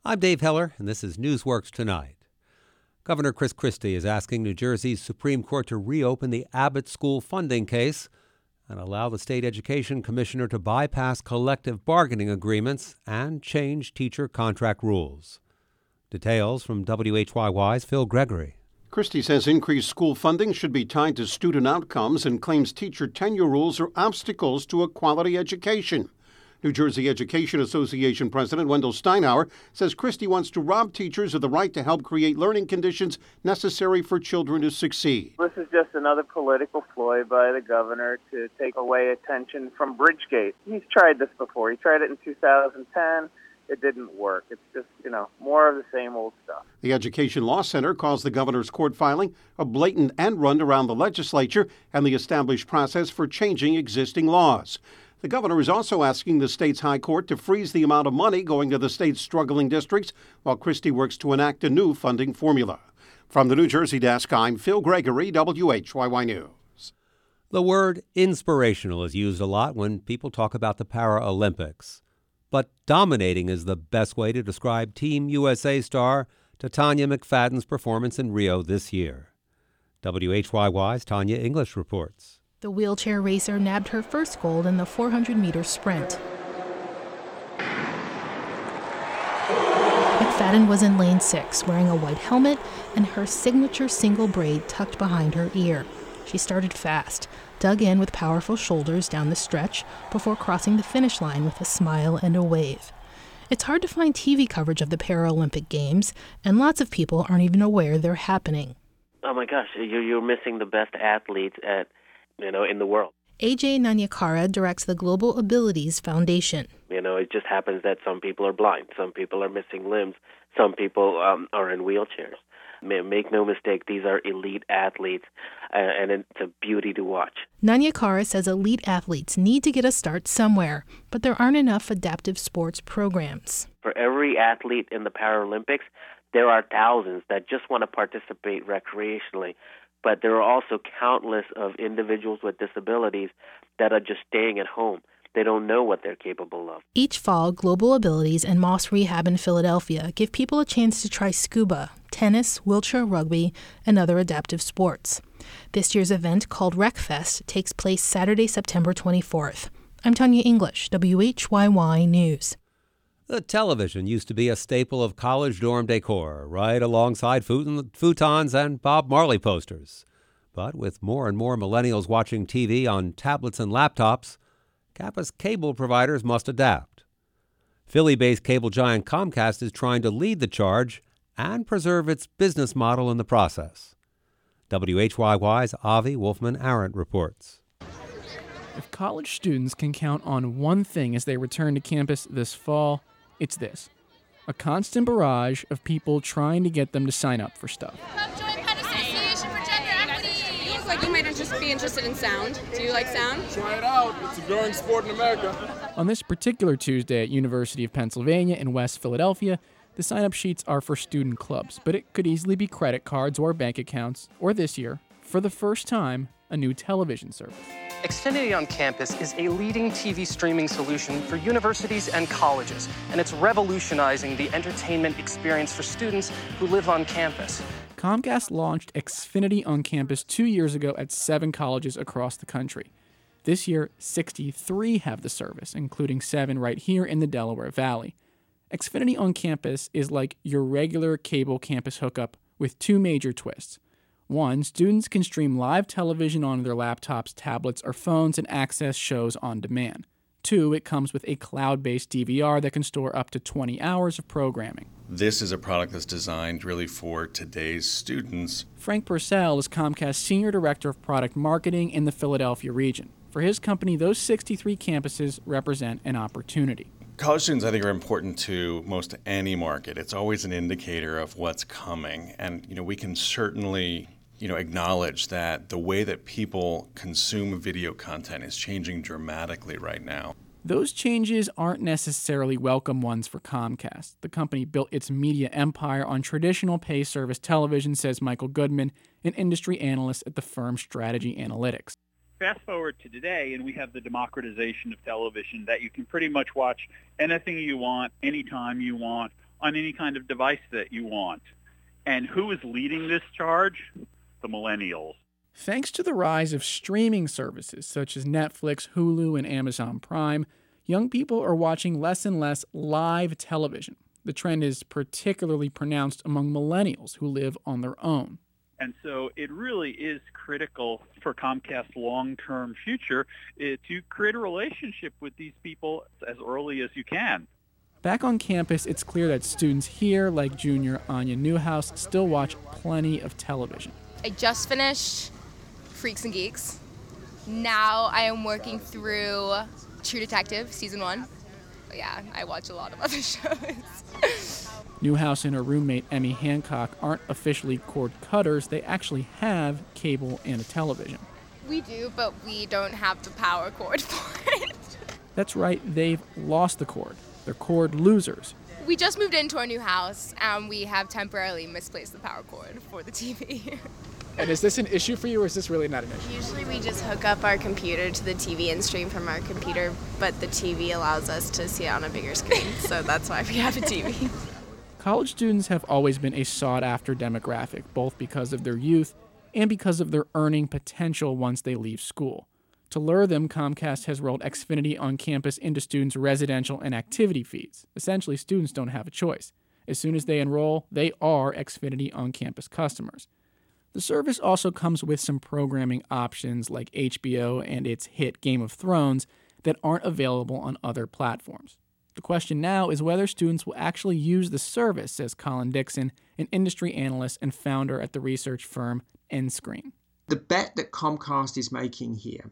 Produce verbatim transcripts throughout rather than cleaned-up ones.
I'm Dave Heller, and this is Newsworks Tonight. Governor Chris Christie is asking New Jersey's Supreme Court to reopen the Abbott School funding case and allow the state education commissioner to bypass collective bargaining agreements and change teacher contract rules. Details from W H Y Y's Phil Gregory. Christie says increased school funding should be tied to student outcomes and claims teacher tenure rules are obstacles to a quality education. New Jersey Education Association President Wendell Steinhauer says Christie wants to rob teachers of the right to help create learning conditions necessary for children to succeed. This is just another political ploy by the governor to take away attention from Bridgegate. He's tried this before. He tried it in two thousand ten. It didn't work. It's just, you know, more of the same old stuff. The Education Law Center calls the governor's court filing a blatant end run around the legislature and the established process for changing existing laws. The governor is also asking the state's high court to freeze the amount of money going to the state's struggling districts while Christie works to enact a new funding formula. From the New Jersey desk, I'm Phil Gregory, W H Y Y News. The word inspirational is used a lot when people talk about the Paralympics. But dominating is the best way to describe Team U S A star Tanya McFadden's performance in Rio this year. W H Y Y's Tanya English reports. The wheelchair racer nabbed her first gold in the four hundred meter sprint. McFadden was in lane six, wearing a white helmet and her signature single braid tucked behind her ear. She started fast, dug in with powerful shoulders down the stretch before crossing the finish line with a smile and a wave. It's hard to find T V coverage of the Paralympic Games, and lots of people aren't even aware they're happening. Oh my gosh, you're missing the best athletes at you know, in the world. A J Nanyakara directs the Global Abilities Foundation. You know, it just happens that some people are blind, some people are missing limbs, some people um, are in wheelchairs. Make no mistake, these are elite athletes, uh, and it's a beauty to watch. Nanyakara says elite athletes need to get a start somewhere, but there aren't enough adaptive sports programs. For every athlete in the Paralympics, there are thousands that just want to participate recreationally. But there are also countless of individuals with disabilities that are just staying at home. They don't know what they're capable of. Each fall, Global Abilities and Moss Rehab in Philadelphia give people a chance to try scuba, tennis, wheelchair rugby, and other adaptive sports. This year's event, called RecFest, takes place Saturday, September twenty-fourth. I'm Tanya English, W H Y Y News. The television used to be a staple of college dorm decor, right alongside futons and Bob Marley posters. But with more and more millennials watching T V on tablets and laptops, campus cable providers must adapt. Philly-based cable giant Comcast is trying to lead the charge and preserve its business model in the process. W H Y Y's Avi Wolfman-Arendt reports. If college students can count on one thing as they return to campus this fall, it's this: a constant barrage of people trying to get them to sign up for stuff. Come join Penn Association for Gender Equity. You look like you might just be interested in sound. Do you like sound? Try it out. It's a growing sport in America. On this particular Tuesday at University of Pennsylvania in West Philadelphia, the sign-up sheets are for student clubs, but it could easily be credit cards or bank accounts, or this year, for the first time, a new television service. Xfinity on Campus is a leading T V streaming solution for universities and colleges, and it's revolutionizing the entertainment experience for students who live on campus. Comcast launched Xfinity on Campus two years ago at seven colleges across the country. This year, sixty-three have the service, including seven right here in the Delaware Valley. Xfinity on Campus is like your regular cable campus hookup with two major twists. One, students can stream live television on their laptops, tablets, or phones and access shows on demand. Two, it comes with a cloud-based D V R that can store up to twenty hours of programming. This is a product that's designed really for today's students. Frank Purcell is Comcast's Senior Director of Product Marketing in the Philadelphia region. For his company, those sixty-three campuses represent an opportunity. College students, I think, are important to most any market. It's always an indicator of what's coming. And, you know, we can certainly, you know, acknowledge that the way that people consume video content is changing dramatically right now. Those changes aren't necessarily welcome ones for Comcast. The company built its media empire on traditional pay service television, says Michael Goodman, an industry analyst at the firm Strategy Analytics. Fast forward to today, and we have the democratization of television that you can pretty much watch anything you want, anytime you want, on any kind of device that you want. And who is leading this charge? The millennials. Thanks to the rise of streaming services such as Netflix, Hulu, and Amazon Prime, young people are watching less and less live television. The trend is particularly pronounced among millennials who live on their own. And so it really is critical for Comcast's long-term future uh, to create a relationship with these people as early as you can. Back on campus, it's clear that students here, like junior Anya Newhouse, still watch plenty of television. I just finished Freaks and Geeks. Now I am working through True Detective, season one. But yeah, I watch a lot of other shows. Newhouse and her roommate, Emmy Hancock, aren't officially cord cutters. They actually have cable and a television. We do, but we don't have the power cord for it. That's right, they've lost the cord. They're cord losers. We just moved into our new house, and we have temporarily misplaced the power cord for the T V. And is this an issue for you, or is this really not an issue? Usually we just hook up our computer to the T V and stream from our computer, but the T V allows us to see it on a bigger screen, so that's why we have a T V. College students have always been a sought-after demographic, both because of their youth and because of their earning potential once they leave school. To lure them, Comcast has rolled Xfinity on campus into students' residential and activity feeds. Essentially, students don't have a choice. As soon as they enroll, they are Xfinity on campus customers. The service also comes with some programming options like H B O and its hit Game of Thrones that aren't available on other platforms. The question now is whether students will actually use the service, says Colin Dixon, an industry analyst and founder at the research firm Endscreen. The bet that Comcast is making here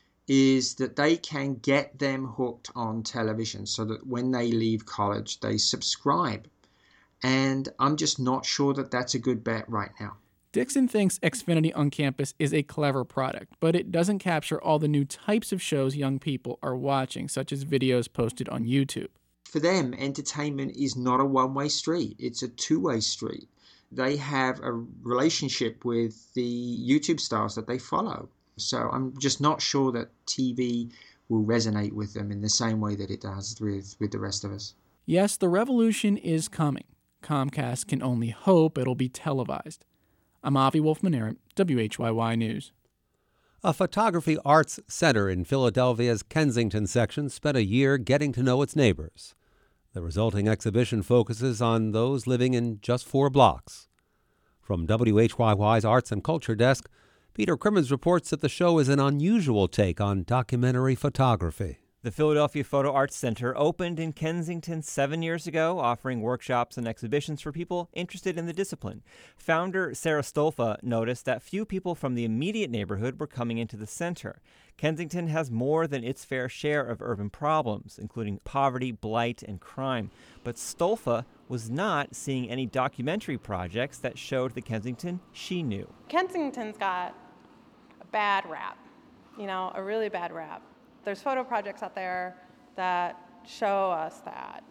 is that they can get them hooked on television so that when they leave college, they subscribe. And I'm just not sure that that's a good bet right now. Dixon thinks Xfinity on campus is a clever product, but it doesn't capture all the new types of shows young people are watching, such as videos posted on YouTube. For them, entertainment is not a one-way street. It's a two-way street. They have a relationship with the YouTube stars that they follow. So I'm just not sure that T V will resonate with them in the same way that it does with, with the rest of us. Yes, the revolution is coming. Comcast can only hope it'll be televised. I'm Avi Wolfman-Arent, W H Y Y News. A photography arts center in Philadelphia's Kensington section spent a year getting to know its neighbors. The resulting exhibition focuses on those living in just four blocks. From W H Y Y's Arts and Culture Desk, Peter Crimmins reports that the show is an unusual take on documentary photography. The Philadelphia Photo Arts Center opened in Kensington seven years ago, offering workshops and exhibitions for people interested in the discipline. Founder Sarah Stolfa noticed that few people from the immediate neighborhood were coming into the center. Kensington has more than its fair share of urban problems, including poverty, blight, and crime. But Stolfa was not seeing any documentary projects that showed the Kensington she knew. Kensington's got a bad rap, you know, a really bad rap. There's photo projects out there that show us that.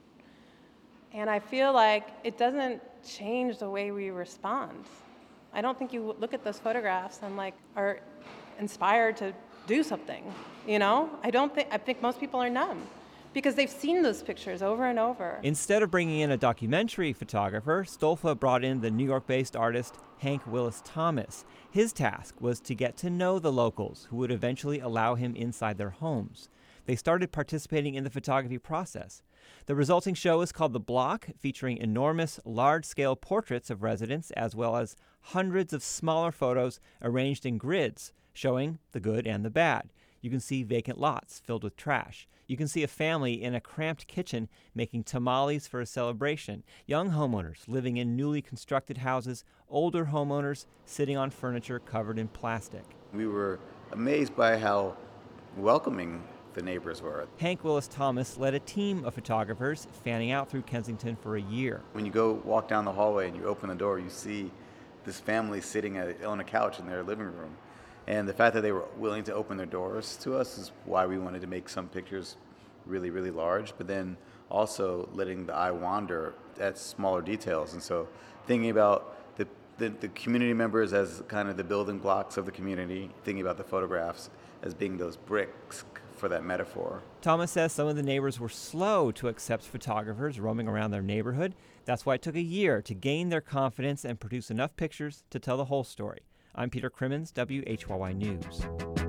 And I feel like it doesn't change the way we respond. I don't think you look at those photographs and like are inspired to do something, you know? I don't think, I think most people are numb because they've seen those pictures over and over. Instead of bringing in a documentary photographer, Stolfa brought in the New York-based artist Hank Willis Thomas. His task was to get to know the locals who would eventually allow him inside their homes. They started participating in the photography process. The resulting show is called The Block, featuring enormous, large-scale portraits of residents as well as hundreds of smaller photos arranged in grids, showing the good and the bad. You can see vacant lots filled with trash. You can see a family in a cramped kitchen making tamales for a celebration, young homeowners living in newly constructed houses, older homeowners sitting on furniture covered in plastic. We were amazed by how welcoming the neighbors were. Hank Willis Thomas led a team of photographers fanning out through Kensington for a year. When you go walk down the hallway and you open the door, you see this family sitting at, on a couch in their living room. And the fact that they were willing to open their doors to us is why we wanted to make some pictures really, really large, but then also letting the eye wander at smaller details. And so thinking about the, the, the community members as kind of the building blocks of the community, thinking about the photographs as being those bricks for that metaphor. Thomas says some of the neighbors were slow to accept photographers roaming around their neighborhood. That's why it took a year to gain their confidence and produce enough pictures to tell the whole story. I'm Peter Crimmins, W H Y Y News.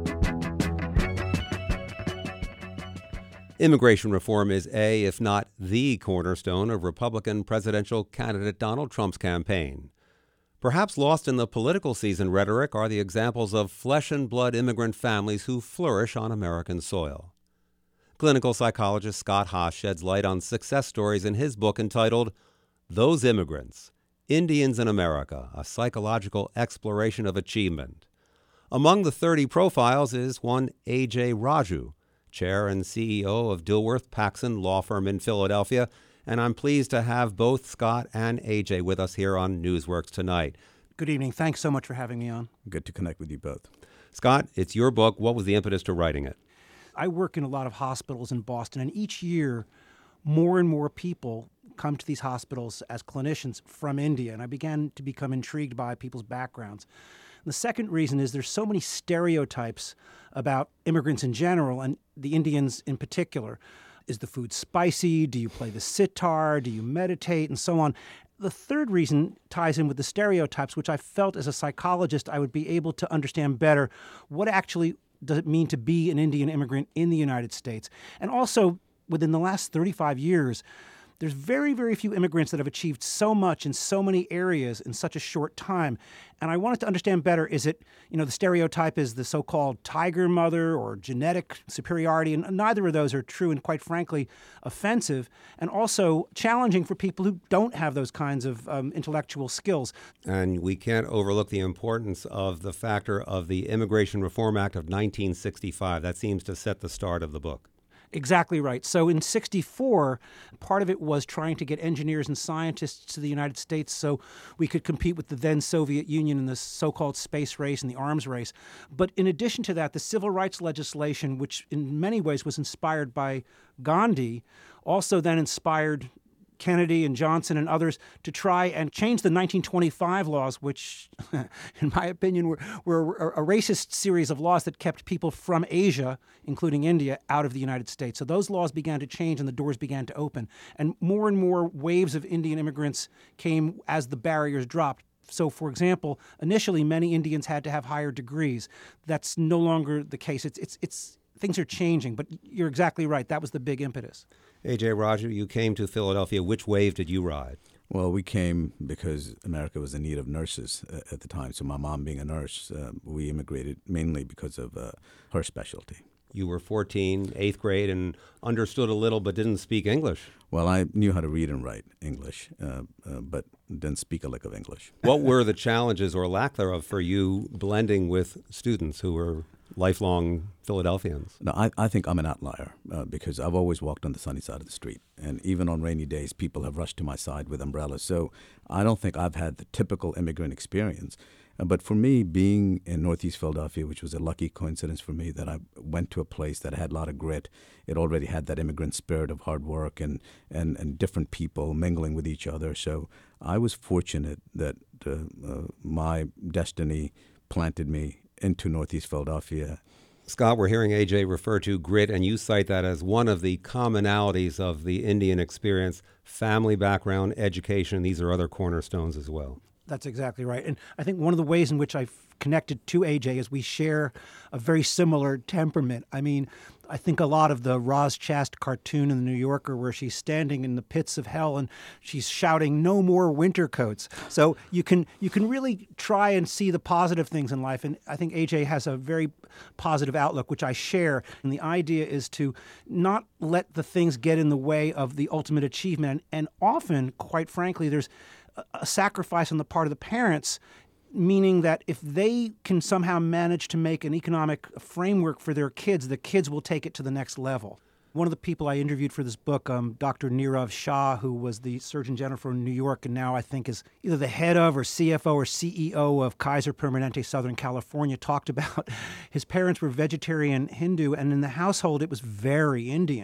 Immigration reform is a, if not the cornerstone of Republican presidential candidate Donald Trump's campaign. Perhaps lost in the political season rhetoric are the examples of flesh and blood immigrant families who flourish on American soil. Clinical psychologist Scott Haas sheds light on success stories in his book entitled Those Immigrants, Indians in America, a psychological exploration of achievement. Among the thirty profiles is one A J Raju, chair and C E O of Dilworth Paxson Law Firm in Philadelphia, and I'm pleased to have both Scott and A J with us here on Newsworks tonight. Good evening. Thanks so much for having me on. Good to connect with you both. Scott, it's your book. What was the impetus to writing it? I work in a lot of hospitals in Boston, and each year more and more people come to these hospitals as clinicians from India, and I began to become intrigued by people's backgrounds. The second reason is there's so many stereotypes about immigrants in general and the Indians in particular. Is the food spicy? Do you play the sitar? Do you meditate? And so on. The third reason ties in with the stereotypes, which I felt as a psychologist I would be able to understand better what actually does it mean to be an Indian immigrant in the United States. And also, within the last thirty-five years, there's very, very few immigrants that have achieved so much in so many areas in such a short time. And I wanted to understand better, is it, you know, the stereotype is the so-called tiger mother or genetic superiority, and neither of those are true and, quite frankly, offensive and also challenging for people who don't have those kinds of um, intellectual skills. And we can't overlook the importance of the factor of the Immigration Reform Act of nineteen sixty-five. That seems to set the start of the book. Exactly right. So in sixty-four, part of it was trying to get engineers and scientists to the United States so we could compete with the then Soviet Union in the so-called space race and the arms race. But in addition to that, the civil rights legislation, which in many ways was inspired by Gandhi, also then inspired Kennedy and Johnson and others to try and change the nineteen twenty-five laws, which, in my opinion, were, were a racist series of laws that kept people from Asia, including India, out of the United States. So those laws began to change and the doors began to open. And more and more waves of Indian immigrants came as the barriers dropped. So, for example, initially many Indians had to have higher degrees. That's no longer the case. It's, it's, it's, things are changing, but you're exactly right. That was the big impetus. A J Raju, you came to Philadelphia. Which wave did you ride? Well, we came because America was in need of nurses uh, at the time. So my mom being a nurse, uh, we immigrated mainly because of uh, her specialty. You were fourteen, eighth grade, and understood a little but didn't speak English. Well, I knew how to read and write English, uh, uh, but didn't speak a lick of English. What were the challenges or lack thereof for you blending with students who were lifelong Philadelphians? No, I, I think I'm an outlier uh, because I've always walked on the sunny side of the street. And even on rainy days, people have rushed to my side with umbrellas. So I don't think I've had the typical immigrant experience. Uh, but for me, being in Northeast Philadelphia, which was a lucky coincidence for me that I went to a place that had a lot of grit, it already had that immigrant spirit of hard work and, and, and different people mingling with each other. So I was fortunate that uh, uh, my destiny planted me into Northeast Philadelphia. Scott, we're hearing A J refer to grit, and you cite that as one of the commonalities of the Indian experience, family background, education. These are other cornerstones as well. That's exactly right. And I think one of the ways in which I've connected to A J is we share a very similar temperament. I mean, I think a lot of the Roz Chast cartoon in the New Yorker where she's standing in the pits of hell and she's shouting, "No more winter coats." So you can you can really try and see the positive things in life. And I think A J has a very positive outlook, which I share. And the idea is to not let the things get in the way of the ultimate achievement. And often, quite frankly, there's a sacrifice on the part of the parents, meaning that if they can somehow manage to make an economic framework for their kids, the kids will take it to the next level. One of the people I interviewed for this book, um, Doctor Nirav Shah, who was the Surgeon General for New York and now I think is either the head of or C F O or C E O of Kaiser Permanente Southern California, talked about his parents were vegetarian Hindu, and in the household it was very Indian.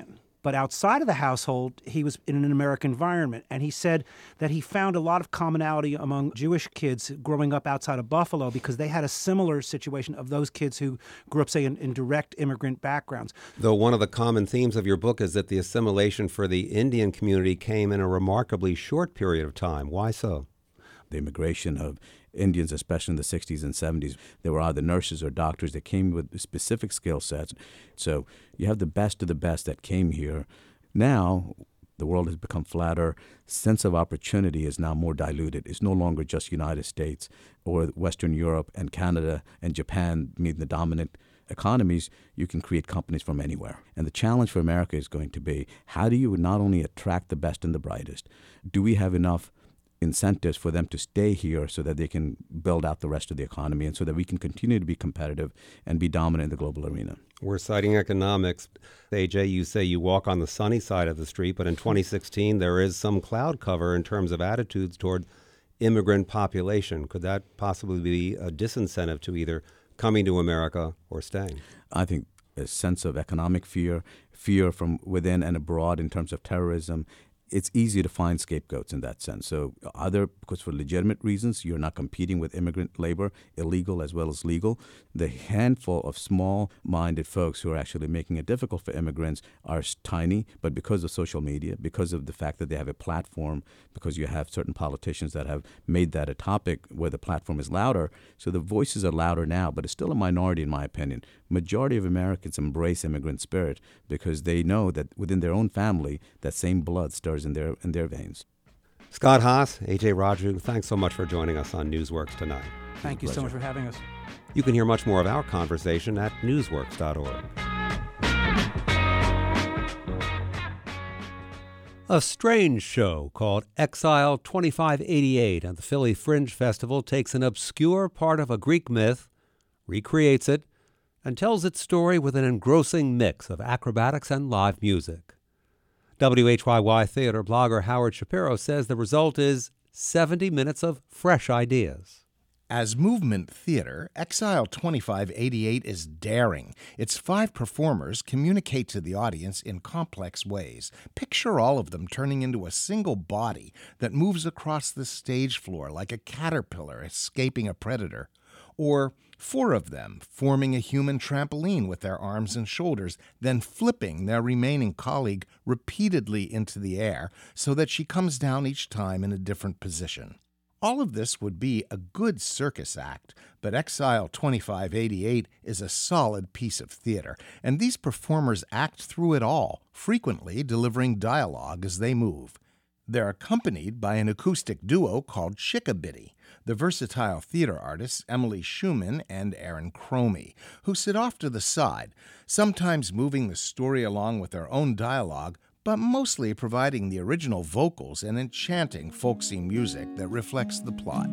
But outside of the household, he was in an American environment. And he said that he found a lot of commonality among Jewish kids growing up outside of Buffalo because they had a similar situation of those kids who grew up, say, in, in direct immigrant backgrounds. Though one of the common themes of your book is that the assimilation for the Indian community came in a remarkably short period of time. Why so? The immigration of Indians, especially in the sixties and seventies, they were either nurses or doctors that came with specific skill sets. So you have the best of the best that came here. Now, the world has become flatter. Sense of opportunity is now more diluted. It's no longer just United States or Western Europe and Canada and Japan being the dominant economies. You can create companies from anywhere. And the challenge for America is going to be, how do you not only attract the best and the brightest, do we have enough incentives for them to stay here so that they can build out the rest of the economy and so that we can continue to be competitive and be dominant in the global arena. We're citing economics. A J, you say you walk on the sunny side of the street, but in twenty sixteen there is some cloud cover in terms of attitudes toward immigrant population. Could that possibly be a disincentive to either coming to America or staying? I think a sense of economic fear, fear from within and abroad in terms of terrorism. It's easy to find scapegoats in that sense. So either because for legitimate reasons, you're not competing with immigrant labor, illegal as well as legal. The handful of small-minded folks who are actually making it difficult for immigrants are tiny, but because of social media, because of the fact that they have a platform, because you have certain politicians that have made that a topic where the platform is louder, so the voices are louder now, but it's still a minority in my opinion. Majority of Americans embrace immigrant spirit because they know that within their own family, that same blood stirs in their in their veins. Scott Haas, A J Raju, thanks so much for joining us on Newsworks tonight. Thank you so much for having us. You can hear much more of our conversation at newsworks dot org. A strange show called Exile twenty-five eighty-eight at the Philly Fringe Festival takes an obscure part of a Greek myth, recreates it, and tells its story with an engrossing mix of acrobatics and live music. W H Y Y theater blogger Howard Shapiro says the result is seventy minutes of fresh ideas. As movement theater, Exile twenty-five eighty-eight is daring. Its five performers communicate to the audience in complex ways. Picture all of them turning into a single body that moves across the stage floor like a caterpillar escaping a predator. Or four of them forming a human trampoline with their arms and shoulders, then flipping their remaining colleague repeatedly into the air so that she comes down each time in a different position. All of this would be a good circus act, but Exile twenty-five eighty-eight is a solid piece of theater, and these performers act through it all, frequently delivering dialogue as they move. They're accompanied by an acoustic duo called Chickabiddy, the versatile theater artists Emily Schumann and Aaron Cromie, who sit off to the side, sometimes moving the story along with their own dialogue, but mostly providing the original vocals and enchanting folksy music that reflects the plot.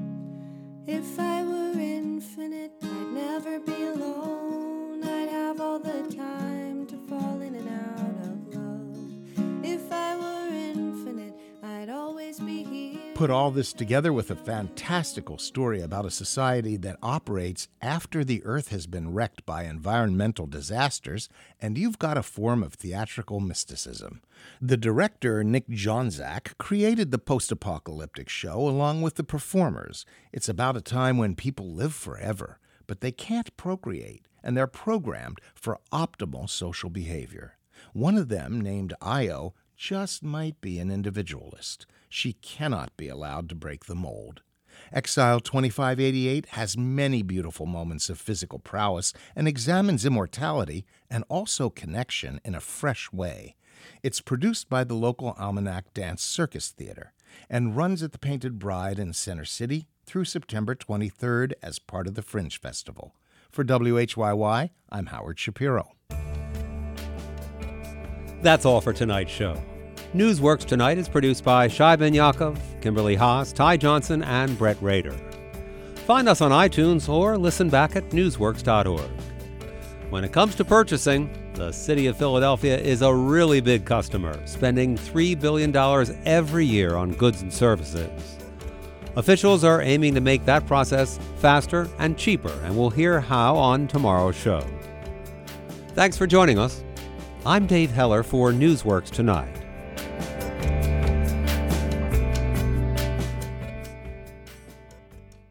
If I were infinite, I'd never be alone. I'd have all the time to fall in and out of love. If I were infinite, I'd always be here. Put all this together with a fantastical story about a society that operates after the Earth has been wrecked by environmental disasters, and you've got a form of theatrical mysticism. The director, Nick Jonzak, created the post-apocalyptic show along with the performers. It's about a time when people live forever, but they can't procreate, and they're programmed for optimal social behavior. One of them, named Io, just might be an individualist. She cannot be allowed to break the mold. Exile twenty-five eighty-eight has many beautiful moments of physical prowess and examines immortality and also connection in a fresh way. It's produced by the local Almanac Dance Circus Theater and runs at the Painted Bride in Center City through September twenty-third as part of the Fringe Festival. For W H Y Y, I'm Howard Shapiro. That's all for tonight's show. Newsworks Tonight is produced by Shai Ben Yaakov, Kimberly Haas, Ty Johnson, and Brett Rader. Find us on iTunes or listen back at newsworks dot org. When it comes to purchasing, the city of Philadelphia is a really big customer, spending three billion dollars every year on goods and services. Officials are aiming to make that process faster and cheaper, and we'll hear how on tomorrow's show. Thanks for joining us. I'm Dave Heller for Newsworks Tonight.